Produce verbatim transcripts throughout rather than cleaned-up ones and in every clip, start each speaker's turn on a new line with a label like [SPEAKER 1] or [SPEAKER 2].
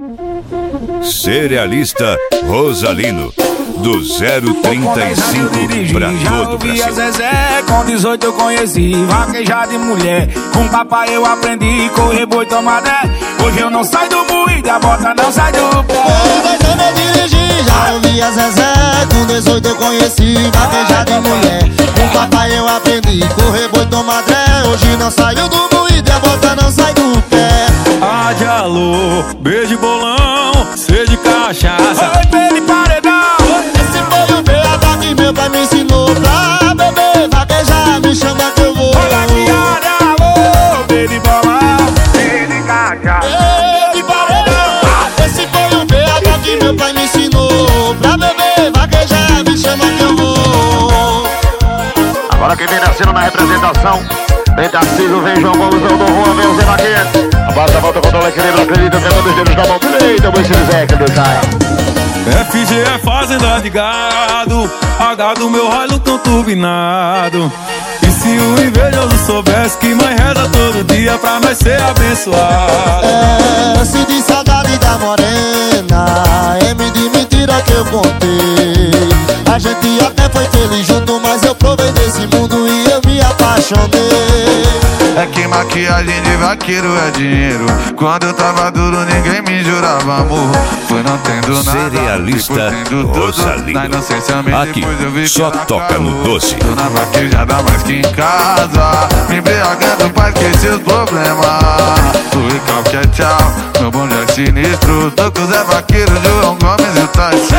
[SPEAKER 1] Cerealista Rosalino, do zero trinta e cinco pra todo o Brasil.
[SPEAKER 2] Zezé, com dezoito eu conheci vaquejar de mulher. Com papai eu aprendi correr boi tomadé. Hoje eu não saio do moído, a bota não sai do pé.
[SPEAKER 3] Com dois anos eu dirigi, já ouvi a Zezé. Com dezoito eu conheci vaquejar de mulher. Com papai eu aprendi correr boi tomadé. Hoje não saio do moído, a bota não sai do pé.
[SPEAKER 4] Ah, de alô, beijo bolão, sede cachaça.
[SPEAKER 2] Oi, pele paredão.
[SPEAKER 3] Esse foi o B H que meu pai me ensinou pra beber, vaquejar, me chama que eu vou.
[SPEAKER 2] Olha que área, alô, beijo bolão, sede cachaça.
[SPEAKER 3] Ei, paredão. Esse foi o B H que meu pai me ensinou pra beber, vaquejar, me chama que eu vou.
[SPEAKER 5] Agora quem vem nascendo na representação, vem Tarcísio, vem João Gomes, do Rua, vem o Zé Vaqueiro. A base volta com o Dole Querido, acredita, pegando os dedos da mão direita, o Zé que ele sai.
[SPEAKER 4] F G é fazenda de gado, H do meu raio tão turbinado. E se o invejoso soubesse que mãe reza todo dia pra nós ser abençoado.
[SPEAKER 3] É, se de saudade da morena, M de mentira que eu contei. A gente até foi feliz junto, mas eu provei desse mundo e eu me apaixonei.
[SPEAKER 6] É que maquiagem de vaqueiro é dinheiro. Quando eu tava duro ninguém me jurava amor. Foi não tendo nada,
[SPEAKER 1] Cerealista Rosalino. Aqui só toca no doce.
[SPEAKER 6] Tô na vaquejada mais que em casa, me embriagando pra esquecer os problemas. Fui qualquer tchau, meu bonde é sinistro. Tô com o Zé Vaqueiro, João Gomes e o Tassi.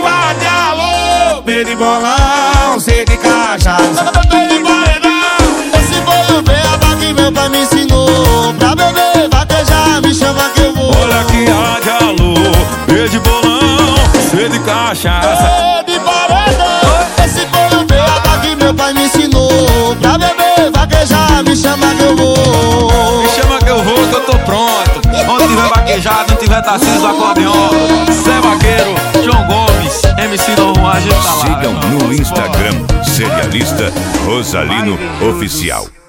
[SPEAKER 2] Alô, beijo bolão, sede cachaça.
[SPEAKER 3] Esse foi o B H que meu pai me ensinou pra beber, vaquejar, me chama que eu vou.
[SPEAKER 4] Olha que há de alô, beijo bolão, sede cachaça.
[SPEAKER 3] Ei, de paredão. Esse foi o B H que meu pai me ensinou pra beber, vaquejar, me chama que eu vou.
[SPEAKER 4] Me chama que eu vou, que eu tô pronto. Onde tiver vaquejado, não tiver Tarcísio do acordeon, Zé Vaqueiro, João Gomes, M C Dom Juan, a gente tá lá.
[SPEAKER 1] Sigam no Instagram, Cerealista Rosalino Oficial.